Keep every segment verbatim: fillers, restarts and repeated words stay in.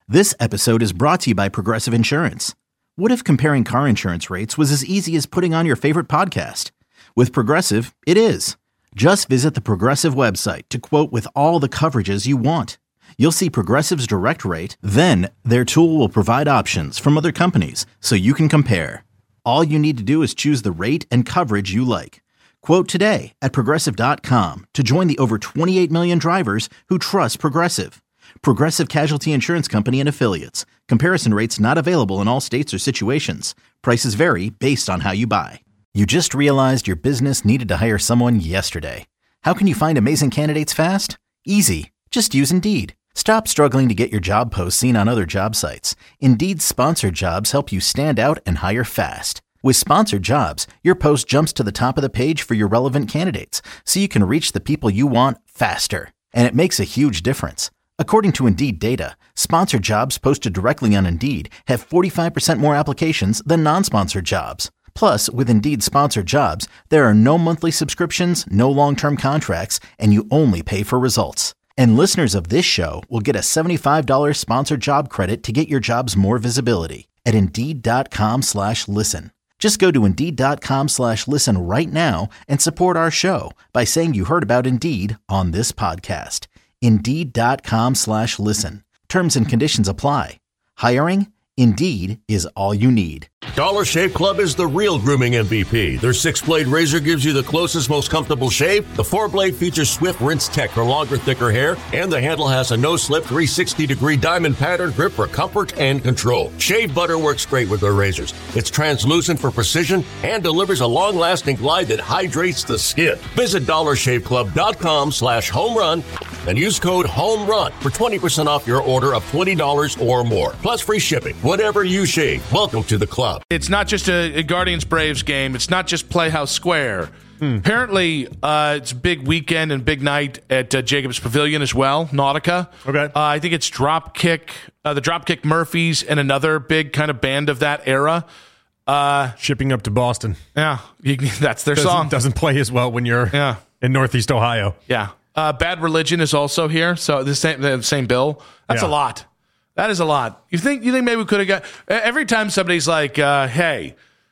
This episode is brought to you by Progressive Insurance. What if comparing car insurance rates was as easy as putting on your favorite podcast? With Progressive, it is. Just visit the Progressive website to quote with all the coverages you want. You'll see Progressive's direct rate, then their tool will provide options from other companies so you can compare. All you need to do is choose the rate and coverage you like. Quote today at progressive dot com to join the over twenty-eight million drivers who trust Progressive. Progressive Casualty Insurance Company and Affiliates. Comparison rates not available in all states or situations. Prices vary based on how you buy. You just realized your business needed to hire someone yesterday. How can you find amazing candidates fast? Easy. Just use Indeed. Stop struggling to get your job posts seen on other job sites. Indeed's sponsored jobs help you stand out and hire fast. With sponsored jobs, your post jumps to the top of the page for your relevant candidates, so you can reach the people you want faster. And it makes a huge difference. According to Indeed data, sponsored jobs posted directly on Indeed have forty-five percent more applications than non-sponsored jobs. Plus, with Indeed sponsored jobs, there are no monthly subscriptions, no long-term contracts, and you only pay for results. And listeners of this show will get a seventy-five dollars sponsored job credit to get your jobs more visibility at Indeed.com slash listen. Just go to Indeed.com slash listen right now and support our show by saying you heard about Indeed on this podcast. Indeed.com slash listen. Terms and conditions apply. Hiring? Indeed is all you need. Dollar Shave Club is the real grooming M V P. Their six-blade razor gives you the closest, most comfortable shave. The four-blade features swift rinse tech for longer, thicker hair. And the handle has a no-slip three sixty degree diamond pattern grip for comfort and control. Shave butter works great with their razors. It's translucent for precision and delivers a long-lasting glide that hydrates the skin. Visit dollar shave club dot com slash home run and use code HOMERUN for twenty percent off your order of twenty dollars or more. Plus free shipping. Whatever you shave, welcome to the club. It's not just a, a Guardians-Braves game. It's not just Playhouse Square. Hmm. Apparently, uh, it's a big weekend and big night at uh, Jacobs Pavilion as well, Nautica. Okay. Uh, I think it's Dropkick, uh, the Dropkick Murphys, and another big kind of band of that era. Uh, Shipping up to Boston. Yeah, you, that's their doesn't, song. Doesn't play as well when you're yeah. in Northeast Ohio. Yeah. Uh, Bad Religion is also here, so the same, the same bill. That's yeah. a lot. That is a lot. You think you think maybe we could have got every time somebody's like, uh, "Hey,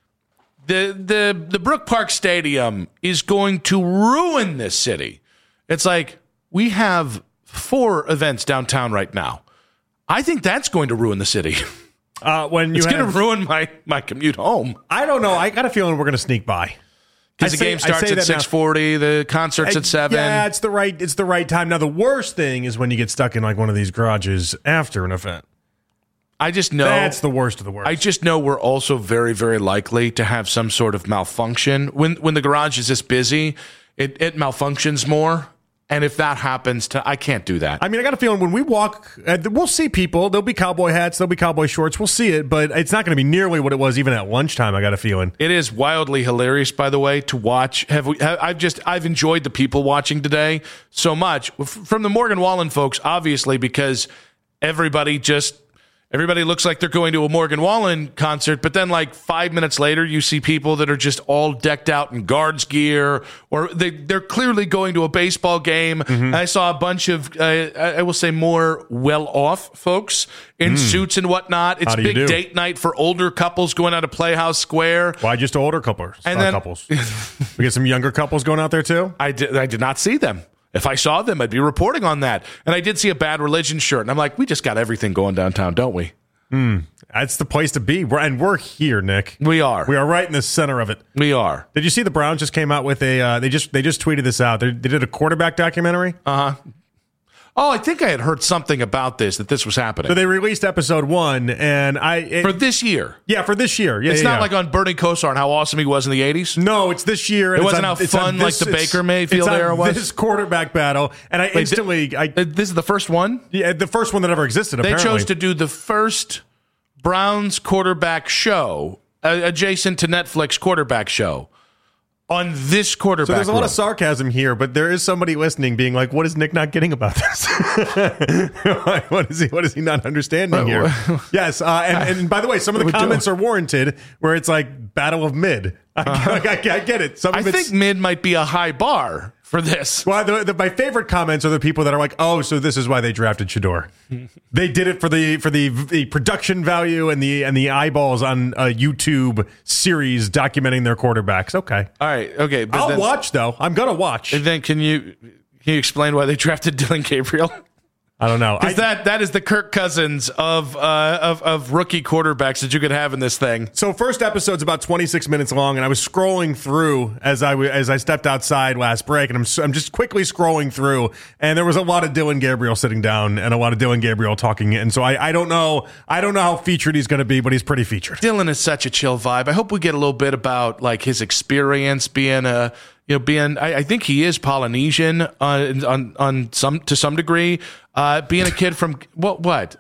the the the Brook Park Stadium is going to ruin this city." It's like we have four events downtown right now. I think that's going to ruin the city. Uh, when you it's have, going to ruin my my commute home. I don't know. I got a feeling we're going to sneak by. Because the say, game starts at six forty, the concert's I, at seven. Yeah, it's the right it's the right time. Now the worst thing is when you get stuck in like one of these garages after an event. I just know that's the worst of the worst. I just know we're also very, very likely to have some sort of malfunction. When when the garage is this busy, it, it malfunctions more. And if that happens, to I can't do that. I mean, I got a feeling when we walk, uh, we'll see people. There'll be cowboy hats. There'll be cowboy shorts. We'll see it, but it's not going to be nearly what it was even at lunchtime. I got a feeling. It is wildly hilarious, by the way, to watch. Have we? Have, I've just I've enjoyed the people watching today so much from the Morgan Wallen folks, obviously, because everybody just. Everybody looks like they're going to a Morgan Wallen concert, but then like five minutes later, you see people that are just all decked out in Guards gear, or they, they're clearly going to a baseball game. Mm-hmm. I saw a bunch of, uh, I will say, more well-off folks in mm. suits and whatnot. It's big date night for older couples going out to Playhouse Square. Why just older couples? And uh, then, couples. We get some younger couples going out there too? I did, I did not see them. If I saw them, I'd be reporting on that. And I did see a Bad Religion shirt. And I'm like, we just got everything going downtown, don't we? Mm, that's the place to be. We're, and we're here, Nick. We are. We are right in the center of it. We are. Did you see the Browns just came out with a, uh, they just they just tweeted this out. They, they did a quarterback documentary. Uh-huh. Oh, I think I had heard something about this, that this was happening. So they released episode one, and I... It, for this year? Yeah, for this year. Yeah, It's yeah, not yeah. like on Bernie Kosar and how awesome he was in the eighties? No, it's this year. It and wasn't on, how fun this, like the Baker Mayfield it's era on was? this quarterback battle, and I Wait, instantly... th- I, this is the first one? Yeah, the first one that ever existed, They apparently. chose to do the first Browns quarterback show, uh, adjacent to Netflix quarterback show. On this quarterback. So there's a lot room. of sarcasm here, but there is somebody listening being like, what is Nick not getting about this? what is he what is he not understanding here? Yes, uh, and, and by the way, some of the comments are warranted where it's like battle of mid. I, uh-huh. I, I, I get it. Some I of think mid might be a high bar for this. Well, the, the, my favorite comments are the people that are like, "Oh, so this is why they drafted Shedeur. They did it for the for the, the production value and the and the eyeballs on a YouTube series documenting their quarterbacks." Okay, all right, okay. But I'll then, watch though. I'm gonna watch. And then can you can you explain why they drafted Dillon Gabriel? I don't know. Because that that is the Kirk Cousins of uh, of of rookie quarterbacks that you could have in this thing. So first episode's about twenty-six minutes long, and I was scrolling through as I w- as I stepped outside last break, and I'm I'm just quickly scrolling through, and there was a lot of Dillon Gabriel sitting down and a lot of Dillon Gabriel talking, and so I, I don't know I don't know how featured he's going to be, but he's pretty featured. Dillon is such a chill vibe. I hope we get a little bit about like his experience being a. You know, being I, I think he is Polynesian on on on some to some degree. Uh, being a kid from what what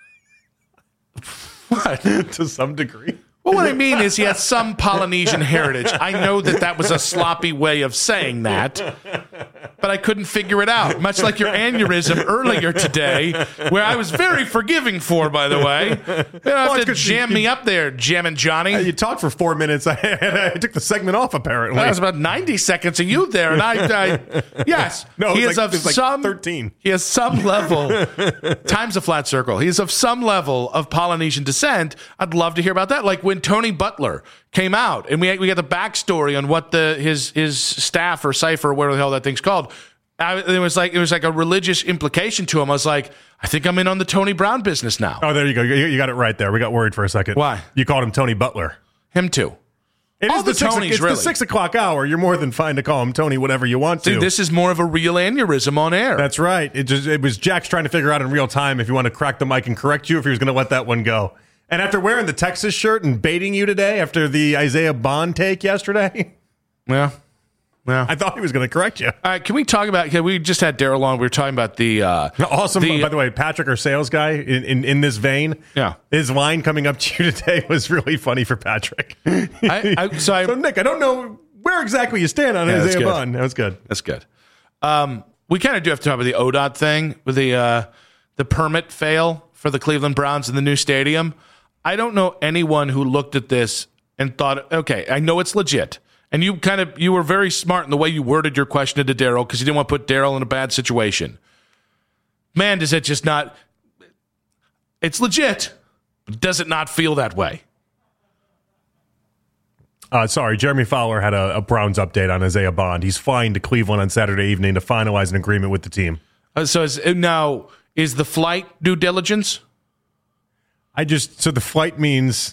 what to some degree. Well, what I mean is he has some Polynesian heritage. I know that that was a sloppy way of saying that, but I couldn't figure it out. Much like your aneurysm earlier today, where I was very forgiving for, by the way. You don't have Well, to jam you, me up there, Jammin' Johnny. You talked for four minutes. I, I took the segment off, apparently. That was about ninety seconds of you there, and I, I yes, no, he it is like, of it was like some thirteen. He has some level. Time's a flat circle. He is of some level of Polynesian descent. I'd love to hear about that. Like when Tony Butler came out, and we we got the backstory on what the his his staff or cipher, whatever the hell that thing's called. I, it was like it was like a religious implication to him. I was like, I think I'm in on the Tony Brown business now. Oh, there you go. You, you got it right there. We got worried for a second. Why? You called him Tony Butler. Him too. It All is the, the six, Tonys, it's really. the six o'clock hour. You're more than fine to call him Tony, whatever you want to. Dude, this is more of a real aneurysm on air. That's right. It just it was Jack's trying to figure out in real time if you want to crack the mic and correct you, if he was going to let that one go. And after wearing the Texas shirt and baiting you today after the Isaiah Bond take yesterday, yeah, yeah. I thought he was going to correct you. All right, can we talk about? Can we just had Daryl on. We were talking about the uh, awesome. The, by the way, Patrick, our sales guy, in, in, in this vein, yeah, his line coming up to you today was really funny for Patrick. I, I, so, I, so Nick, I don't know where exactly you stand on yeah, Isaiah Bond. That was good. That's good. Um, we kind of do have to talk about the O D O T thing with the uh, the permit fail for the Cleveland Browns in the new stadium. I don't know anyone who looked at this and thought, okay, I know it's legit. And you kind of, you were very smart in the way you worded your question to Daryl because you didn't want to put Daryl in a bad situation. Man, does it just not, it's legit, but does it not feel that way? Uh, sorry, Jeremy Fowler had a, a Browns update on Isaiah Bond. He's flying to Cleveland on Saturday evening to finalize an agreement with the team. Uh, so is, now, is the flight due diligence? I just, so the flight means,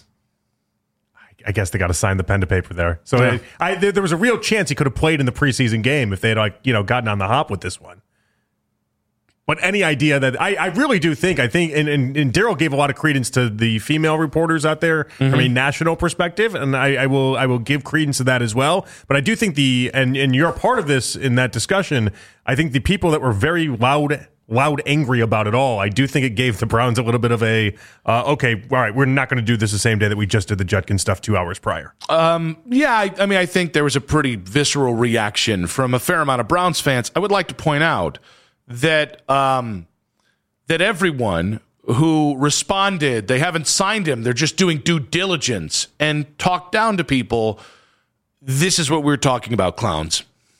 I guess they got to sign the pen to paper there. So Yeah. I, I, there, there was a real chance he could have played in the preseason game if they had, like, you know, gotten on the hop with this one. But any idea that I, I really do think, I think, and, and, and Daryl gave a lot of credence to the female reporters out there mm-hmm. from a national perspective, and I, I will I will give credence to that as well. But I do think the, and, and you're a part of this in that discussion, I think the people that were very loud loud angry about it all, I do think it gave the Browns a little bit of a, uh, okay, all right, we're not going to do this the same day that we just did the Judkins stuff two hours prior. Um, yeah, I, I mean, I think there was a pretty visceral reaction from a fair amount of Browns fans. I would like to point out that um, that everyone who responded, they haven't signed him, they're just doing due diligence and talked down to people. This is what we were talking about, clowns.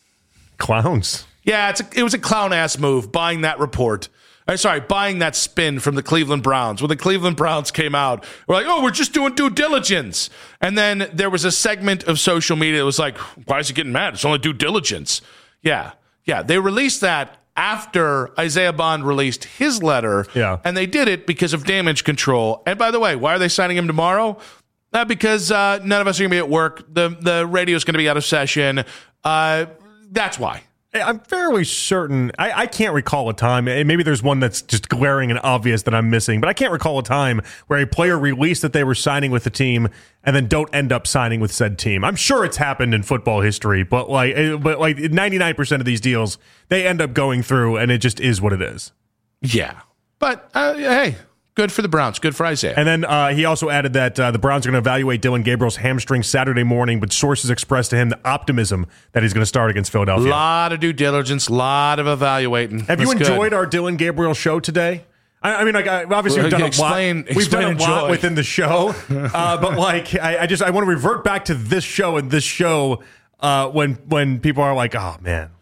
Clowns. Yeah, it's a, it was a clown-ass move, buying that report. Uh, sorry, buying that spin from the Cleveland Browns. When the Cleveland Browns came out, we're like, oh, we're just doing due diligence. And then there was a segment of social media that was like, why is he getting mad? It's only due diligence. Yeah, yeah. They released that after Isaiah Bond released his letter. Yeah. And they did it because of damage control. And by the way, why are they signing him tomorrow? Uh, because uh, none of us are going to be at work. The, the radio is going to be out of session. Uh, that's why. I'm fairly certain. I, I can't recall a time. Maybe there's one that's just glaring and obvious that I'm missing, but I can't recall a time where a player released that they were signing with the team and then don't end up signing with said team. I'm sure it's happened in football history, but like, but like ninety-nine percent of these deals, they end up going through, and it just is what it is. Yeah, but uh, hey. Good for the Browns. Good for Isaiah. And then uh, he also added that uh, the Browns are going to evaluate Dillon Gabriel's hamstring Saturday morning, but sources expressed to him the optimism that he's going to start against Philadelphia. A lot of due diligence, a lot of evaluating. Have That's you enjoyed good. our Dillon Gabriel show today? I, I mean, like, I, obviously we've done a explain, lot. We've done a enjoy. lot within the show, uh, but like, I, I just I want to revert back to this show and this show uh, when when people are like, oh man,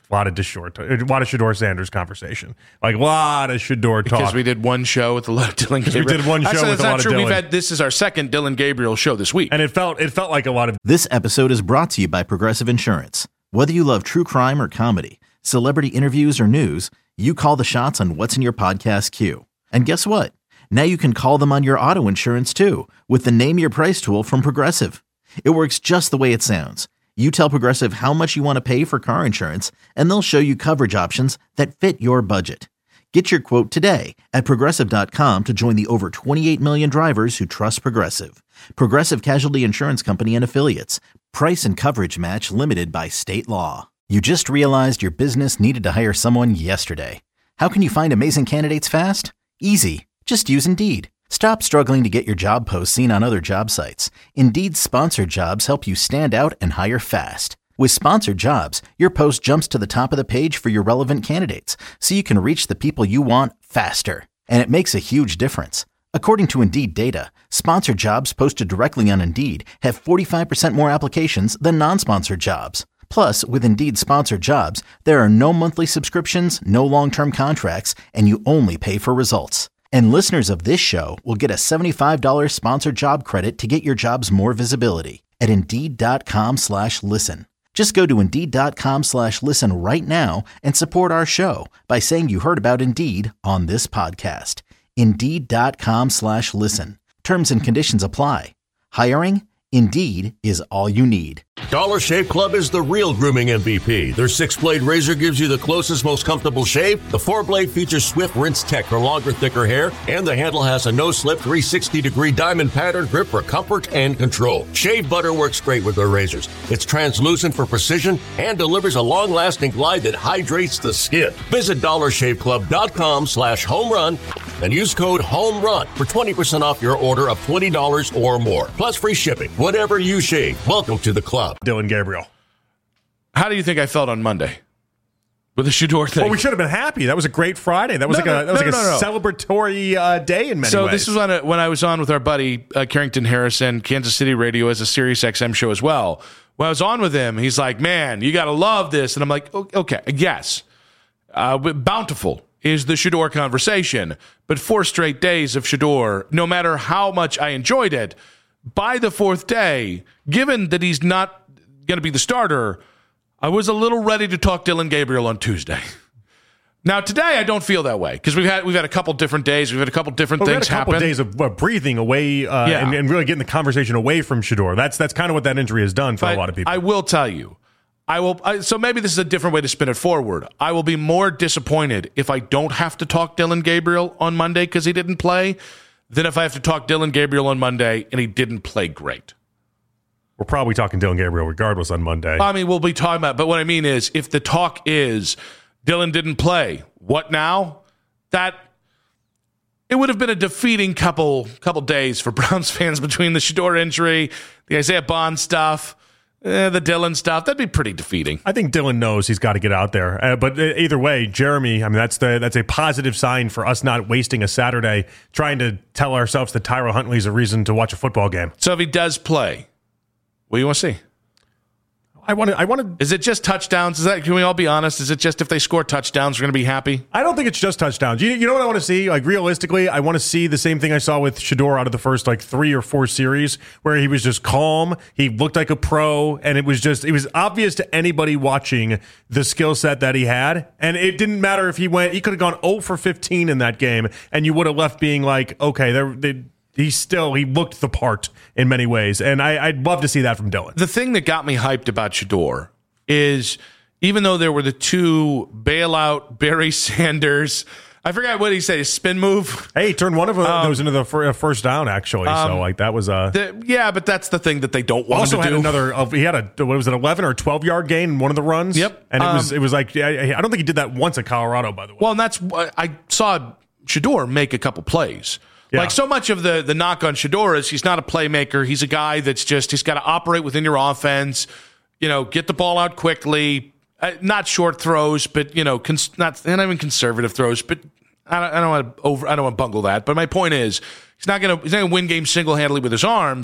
A lot of Shador, a lot of Shador Sanders conversation, like a lot of Shador talk. Because we did one show with a lot of Dylan Gabriel. We did one show Actually, with that's a not lot true. of Dylan. We've had this is our second Dylan Gabriel show this week, and it felt it felt like a lot of. This episode is brought to you by Progressive Insurance. Whether you love true crime or comedy, celebrity interviews or news, you call the shots on what's in your podcast queue. And guess what? Now you can call them on your auto insurance too with the Name Your Price tool from Progressive. It works just the way it sounds. You tell Progressive how much you want to pay for car insurance, and they'll show you coverage options that fit your budget. Get your quote today at Progressive dot com to join the over twenty-eight million drivers who trust Progressive. Progressive Casualty Insurance Company and Affiliates. Price and coverage match limited by state law. You just realized your business needed to hire someone yesterday. How can you find amazing candidates fast? Easy. Just use Indeed. Stop struggling to get your job posts seen on other job sites. Indeed's sponsored jobs help you stand out and hire fast. With sponsored jobs, your post jumps to the top of the page for your relevant candidates, so you can reach the people you want faster. And it makes a huge difference. According to Indeed data, sponsored jobs posted directly on Indeed have forty-five percent more applications than non-sponsored jobs. Plus, with Indeed sponsored jobs, there are no monthly subscriptions, no long-term contracts, and you only pay for results. And listeners of this show will get a seventy-five dollars sponsored job credit to get your jobs more visibility at Indeed.com slash listen. Just go to Indeed.com slash listen right now and support our show by saying you heard about Indeed on this podcast. Indeed.com slash listen. Terms and conditions apply. Hiring? Indeed is all you need. Dollar Shave Club is the real grooming M V P. Their six-blade razor gives you the closest, most comfortable shave. The four-blade features Swift Rinse Tech for longer, thicker hair, and the handle has a no-slip three sixty degree diamond pattern grip for comfort and control. Shave butter works great with their razors. It's translucent for precision and delivers a long-lasting glide that hydrates the skin. Visit dollar shave club dot com slash home run and use code HOMERUN for twenty percent off your order of twenty dollars or more, plus free shipping. Whatever you shave, welcome to the club. Dylan Gabriel. How do you think I felt on Monday with the Shador thing? Well, we should have been happy. That was a great Friday. That was No, like a no, that was no, like no, a no. celebratory uh, day in many so ways. this was on a, when I was on with our buddy uh, Carrington Harrison, Kansas City Radio, as a Sirius X M show as well. When I was on with him, he's like, "Man, you got to love this," and I'm like, "Okay, yes." Uh, but Bountiful is the Shador conversation, but four straight days of Shador, no matter how much I enjoyed it, by the fourth day, given that he's not going to be the starter, I was a little ready to talk Dylan Gabriel on Tuesday. Now today I don't feel that way because we've had we've had a couple different days, we've had a couple different well, things we had a couple happen. days of uh, breathing away uh, Yeah. and, and really getting the conversation away from Shador. That's that's kind of what that injury has done for But a lot of people. I will tell you, I will. I, so maybe this is a different way to spin it forward. I will be more disappointed if I don't have to talk Dylan Gabriel on Monday because he didn't play, than if I have to talk Dylan Gabriel on Monday and he didn't play great. We're probably talking Dylan Gabriel regardless on Monday. I mean, we'll be talking about, but what I mean is, if the talk is Dylan didn't play, what now? That it would have been a defeating couple couple days for Browns fans between the Shador injury, the Isaiah Bond stuff, eh, the Dylan stuff. That'd be pretty defeating. I think Dylan knows he's got to get out there. Uh, but uh, either way, Jeremy, I mean, that's the that's a positive sign for us not wasting a Saturday trying to tell ourselves that Tyrell Huntley's a reason to watch a football game. So if he does play, what do you want to see? I want to. I want to. Is it just touchdowns? Is that? Can we all be honest? Is it just if they score touchdowns, we're going to be happy? I don't think it's just touchdowns. You, you know what I want to see? Like, realistically, I want to see the same thing I saw with Shador out of the first, like, three or four series, where he was just calm, he looked like a pro, and it was just, it was obvious to anybody watching the skill set that he had, and it didn't matter if he went, he could have gone zero for fifteen in that game, and you would have left being like, okay, they're, they he still, he looked the part in many ways, and I, I'd love to see that from Dylan. The thing that got me hyped about Shador is, even though there were the two bailout Barry Sanders, I forgot what he said, his spin move. Hey, he turned one of Um, those into the fir- first down, actually. um, so, like, that was a. The, yeah, but that's the thing that they don't want Also him to had do. another. Uh, he had a what was it, eleven or twelve yard gain in one of the runs. Yep. and it Um, was it was like I, I don't think he did that once at Colorado. By the way, Well, and that's I saw Shador make a couple plays. Yeah. Like, so much of the the knock on Shador is he's not a playmaker. He's a guy that's just he's got to operate within your offense. You know, get the ball out quickly. Uh, not short throws, but you know, cons- not not even conservative throws. But I don't, I don't want to over. I don't want to bungle that. But my point is, he's not gonna he's not gonna win games single handedly with his arms.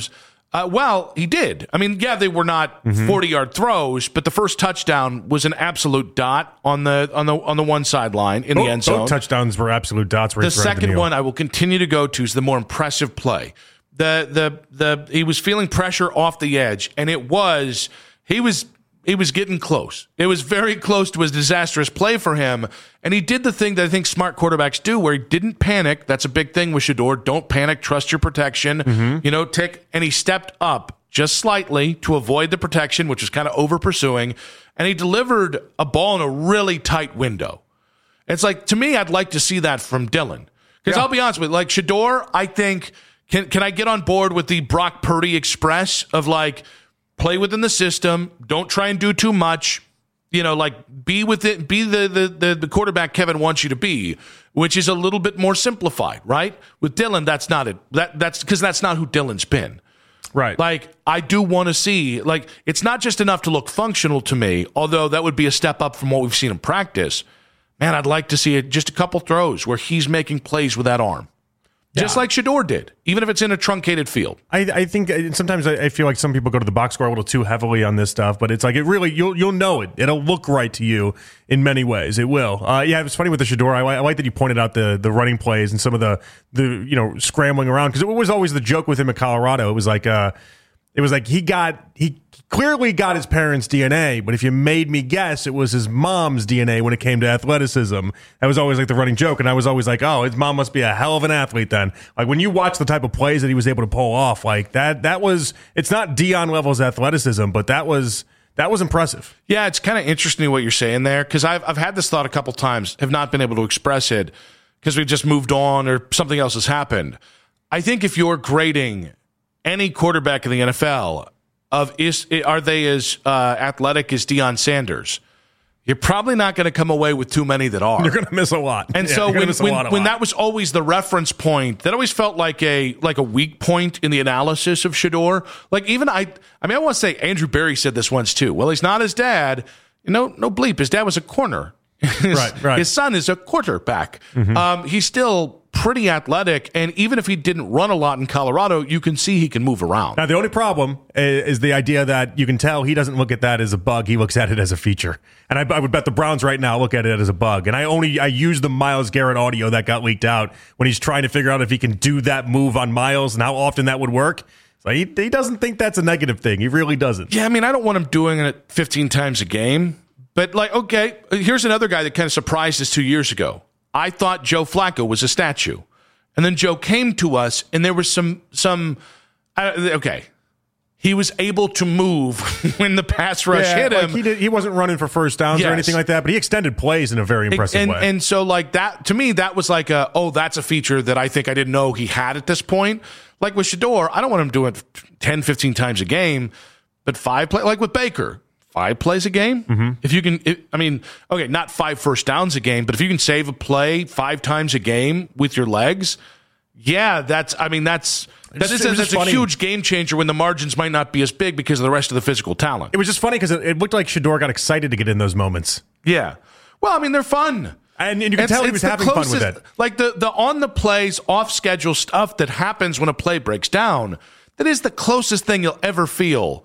Uh, well, he did. I mean, yeah, they were not forty-yard mm-hmm. throws, but the first touchdown was an absolute dot on the on the on the one sideline in both, the end zone. Both touchdowns were absolute dots. The second the one I will continue to go to is the more impressive play. The the the he was feeling pressure off the edge, and it was he was he was getting close. It was very close to a disastrous play for him, and he did the thing that I think smart quarterbacks do, where he didn't panic. That's a big thing with Shedeur. Don't panic. Trust your protection. Mm-hmm. You know, take and he stepped up just slightly to avoid the protection, which was kind of over pursuing, and he delivered a ball in a really tight window. It's like, to me, I'd like to see that from Dillon, because yeah. I'll be honest with you, like Shedeur, I think can can I get on board with the Brock Purdy express of like, play within the system. Don't try and do too much. You know, like be with it. Be the, the the the quarterback Kevin wants you to be, which is a little bit more simplified, right? With Dillon, that's not it. That that's because that's not who Dillon's been, right? Like I do want to see, like it's not just enough to look functional to me. Although that would be a step up from what we've seen in practice. Man, I'd like to see it just a couple throws where he's making plays with that arm. Just yeah. like Shedeur did, even if it's in a truncated field. I, I think sometimes I feel like some people go to the box score a little too heavily on this stuff, but it's like it really you'll you'll know it. It'll look right to you in many ways. It will. Uh, yeah, it's funny with the Shedeur. I, I like that you pointed out the the running plays and some of the the you know scrambling around, because it was always the joke with him at Colorado. It was like uh, it was like he got he clearly got his parents' D N A, but if you made me guess, it was his mom's D N A when it came to athleticism. That was always like the running joke, and I was always like, oh, his mom must be a hell of an athlete then. Like when you watch the type of plays that he was able to pull off, like that that was, it's not Deion levels athleticism, but that was that was impressive. Yeah, it's kind of interesting what you're saying there, because I've I've had this thought a couple times, have not been able to express it because we've just moved on or something else has happened. I think if you're grading any quarterback in the N F L of is are they as uh, athletic as Deion Sanders, you're probably not going to come away with too many that are. You're going to miss a lot. And yeah, so when when, lot, when lot. that was always the reference point, that always felt like a like a weak point in the analysis of Shedeur. Like even I, I mean, I want to say Andrew Berry said this once too. Well, he's not his dad. No, no bleep. His dad was a corner. His, right, right. His son is a quarterback. Mm-hmm. Um, he's still pretty athletic, and even if he didn't run a lot in Colorado, you can see he can move around. Now, the only problem is, is the idea that you can tell he doesn't look at that as a bug. He looks at it as a feature. And I, I would bet the Browns right now look at it as a bug. And I only I use the Myles Garrett audio that got leaked out when he's trying to figure out if he can do that move on Myles and how often that would work. So he, he doesn't think that's a negative thing. He really doesn't. Yeah, I mean, I don't want him doing it fifteen times a game. But, like, okay, here's another guy that kind of surprised us two years ago. I thought Joe Flacco was a statue. And then Joe came to us, and there was some, some uh, okay, he was able to move when the pass rush yeah, hit like him. He, did, he wasn't running for first downs yes. or anything like that, but he extended plays in a very impressive and, way. And so, like, that, to me, that was like a, oh, that's a feature that I think I didn't know he had at this point. Like with Shedeur, I don't want him doing it ten, fifteen times a game, but five play, like with Baker. Five plays a game? Mm-hmm. If you can, it, I mean, okay, not five first downs a game, but if you can save a play five times a game with your legs, yeah, that's, I mean, that's, that is, that's a huge game changer when the margins might not be as big because of the rest of the physical talent. It was just funny because it, it looked like Shedeur got excited to get in those moments. Yeah. Well, I mean, they're fun. And, and you can it's, tell he was having closest, fun with it. Like the, the on the plays, off schedule stuff that happens when a play breaks down, that is the closest thing you'll ever feel,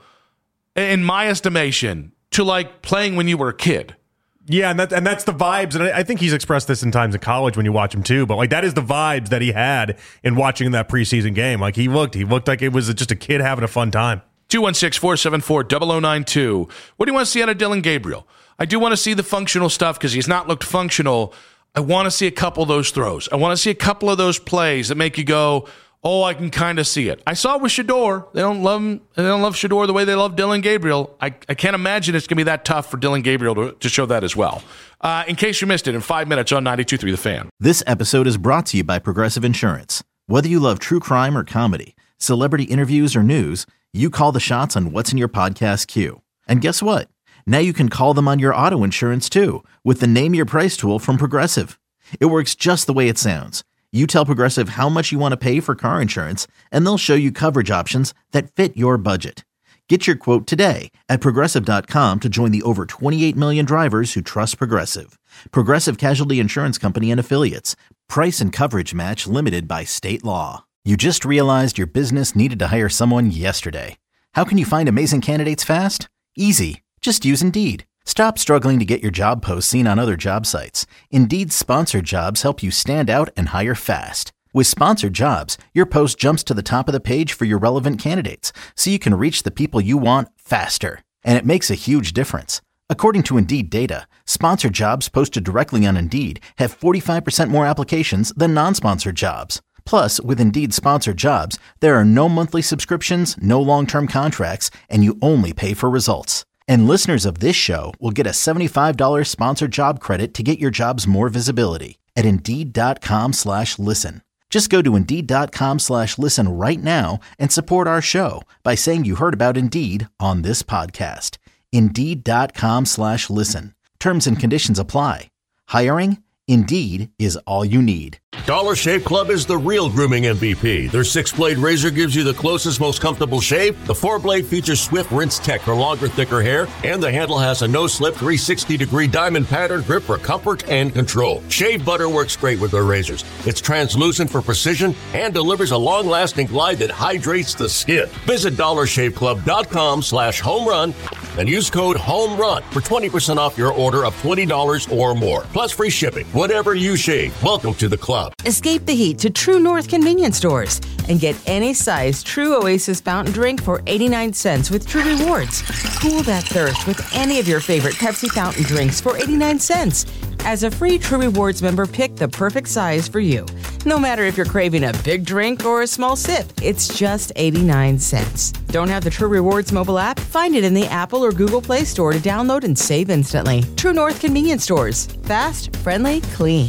in my estimation, to like playing when you were a kid. Yeah, and that and that's the vibes, and I, I think he's expressed this in times in college when you watch him too. But like that is the vibes that he had in watching that preseason game. Like he looked, he looked like it was just a kid having a fun time. two one six, four seven four, zero zero nine two. What do you want to see out of Dillon Gabriel? I do want to see the functional stuff because he's not looked functional. I want to see a couple of those throws. I want to see a couple of those plays that make you go, oh, I can kind of see it. I saw it with Shedeur. They don't love him. They don't love Shedeur the way they love Dillon Gabriel. I, I can't imagine it's going to be that tough for Dillon Gabriel to, to show that as well. Uh, in case you missed it, in five minutes on ninety-two point three The Fan. This episode is brought to you by Progressive Insurance. Whether you love true crime or comedy, celebrity interviews or news, you call the shots on what's in your podcast queue. And guess what? Now you can call them on your auto insurance too with the Name Your Price tool from Progressive. It works just the way it sounds. You tell Progressive how much you want to pay for car insurance, and they'll show you coverage options that fit your budget. Get your quote today at Progressive dot com to join the over twenty-eight million drivers who trust Progressive. Progressive Casualty Insurance Company and Affiliates. Price and coverage match limited by state law. You just realized your business needed to hire someone yesterday. How can you find amazing candidates fast? Easy. Just use Indeed. Stop struggling to get your job posts seen on other job sites. Indeed's sponsored jobs help you stand out and hire fast. With sponsored jobs, your post jumps to the top of the page for your relevant candidates, so you can reach the people you want faster. And it makes a huge difference. According to Indeed data, sponsored jobs posted directly on Indeed have forty-five percent more applications than non-sponsored jobs. Plus, with Indeed sponsored jobs, there are no monthly subscriptions, no long-term contracts, and you only pay for results. And listeners of this show will get a seventy-five dollars sponsored job credit to get your jobs more visibility at Indeed.com slash listen. Just go to Indeed.com slash listen right now and support our show by saying you heard about Indeed on this podcast. Indeed.com slash listen. Terms and conditions apply. Hiring? Indeed is all you need. Dollar Shave Club is the real grooming M V P. Their six-blade razor gives you the closest, most comfortable shave. The four-blade features swift rinse tech for longer, thicker hair. And the handle has a no-slip three sixty degree diamond pattern grip for comfort and control. Shave butter works great with their razors. It's translucent for precision and delivers a long-lasting glide that hydrates the skin. Visit dollar shave club dot com slash home run and use code HOMERUN for twenty percent off your order of twenty dollars or more. Plus free shipping. Whatever you shave, welcome to the club. Escape the heat to True North convenience stores and get any size True Oasis fountain drink for eighty-nine cents with True Rewards. Cool that thirst with any of your favorite Pepsi fountain drinks for eighty-nine cents. As a free True Rewards member, pick the perfect size for you. No matter if you're craving a big drink or a small sip, it's just eighty-nine cents. Don't have the True Rewards mobile app? Find it in the Apple or Google Play Store to download and save instantly. True North convenience stores. Fast, friendly, clean.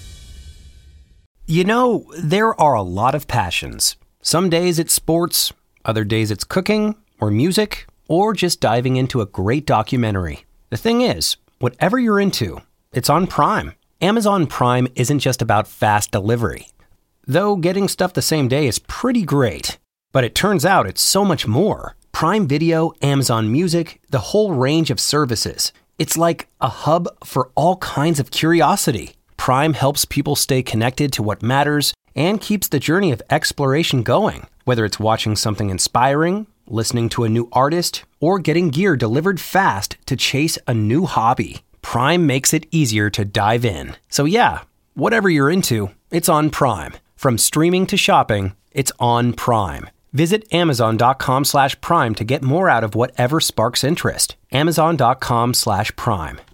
You know, there are a lot of passions. Some days it's sports, other days it's cooking, or music, or just diving into a great documentary. The thing is, whatever you're into, it's on Prime. Amazon Prime isn't just about fast delivery. Though getting stuff the same day is pretty great. But it turns out it's so much more. Prime Video, Amazon Music, the whole range of services. It's like a hub for all kinds of curiosity. Prime helps people stay connected to what matters and keeps the journey of exploration going. Whether it's watching something inspiring, listening to a new artist, or getting gear delivered fast to chase a new hobby, Prime makes it easier to dive in. So yeah, whatever you're into, it's on Prime. From streaming to shopping, it's on Prime. Visit Amazon.com slash Prime to get more out of whatever sparks interest. Amazon.com slash Prime.